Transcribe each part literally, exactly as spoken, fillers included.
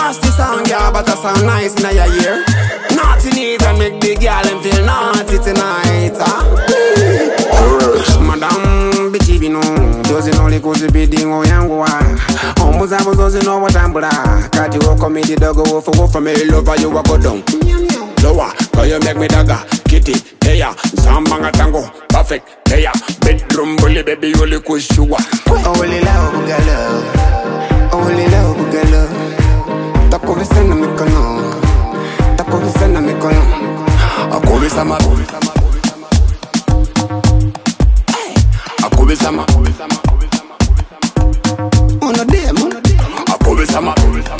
Nasty song, yeah, but I sound nice in your ear. Naughty need and make the girl them feel naughty tonight, huh? Madam, bitchy bino, doesn't only go to be ding or young one. Almost I was doesn't know what I'm but I got you walk on me, the dog go for for me, lover, you walk down. Lower, cause you make me dagger, kitty, hey ya, sambanga tango, perfect, hey ya, bedroom bully, baby, you only go sugar. Only love, girl, only love, girl. Tako visana mikono, tako visana mikono. Ako visama, ako visama, uno demo, ako visama,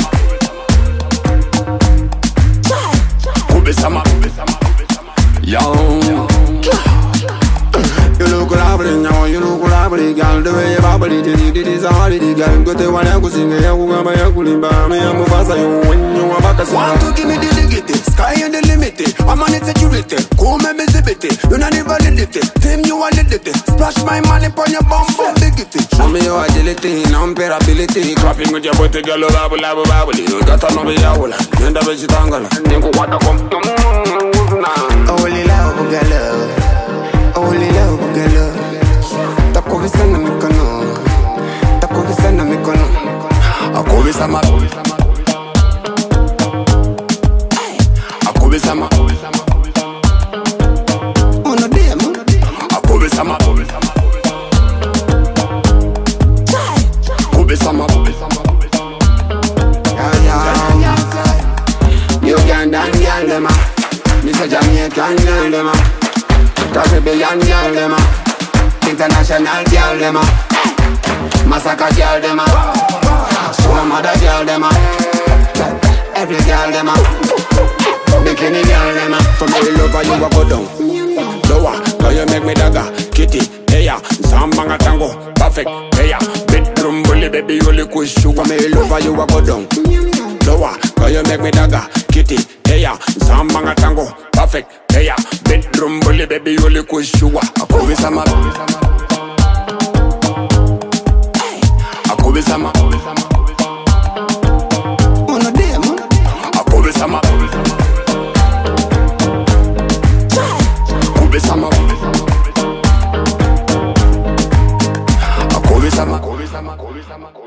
ako visama, young. You look lovely now, you look lovely, girl. The way you bubble it, it is a holiday, girl. Go to one I go sing, I go go by a cooling bar. Me I'm a fast, you when you are back. Want to give me the dignity, sky and the limit. I'm on it security, come and visit it. You not even validity, fame you validity. Splash my money upon your bum for dignity. Show me your agility, non-perability. Clapping with your booty, girl, babble, babble, babble. You got to know me, I will. You end up with your tangle. You go what I come. Only love, girl. Only love, girl. Tako visana mikono, tako visana mikono. Ako visama, ako visama, uno demo, ako visama, ako visama. Ugandan girl dem a, Mister Jamaican girl dem a, Caribbean girl dem a, international girl dem a, massacre girl dem a, some other girl dem a, every girl dem a, bikini girl dem a. From me lover you a go down, lower, cause you make me dagger, kitty, hey ya, sambanga tango, perfect, hey ya, bedroom bully baby you only go sugar. From me lover you a go down, lower, cause you make me dagger, kitty, hey ya, sambanga tango, perfect, hey ya, bedroom bully baby you only go sugar. Ako visama, ako visama, uno demo, ako visama, ako visama, ako visama, ako visama, ako visama.